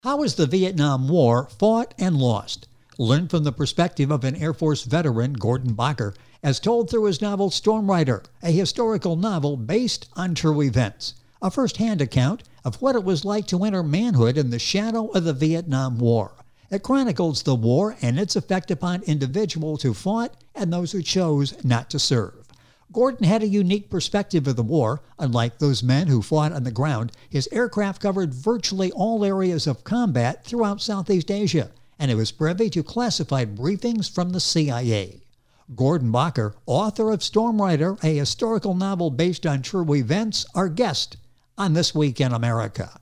How was the Vietnam War fought and lost? Learn from the perspective of an Air Force veteran, Gordon Bakker, as told through his novel Stormrider, a historical novel based on true events. A first-hand account of what it was like to enter manhood in the shadow of the Vietnam War. It chronicles the war and its effect upon individuals who fought and those who chose not to serve. Gordon had a unique perspective of the war. Unlike those men who fought on the ground, his aircraft covered virtually all areas of combat throughout Southeast Asia, and he was privy to classified briefings from the CIA. Gordon Bakker, author of Stormrider, a historical novel based on true events, our guest on This Week in America.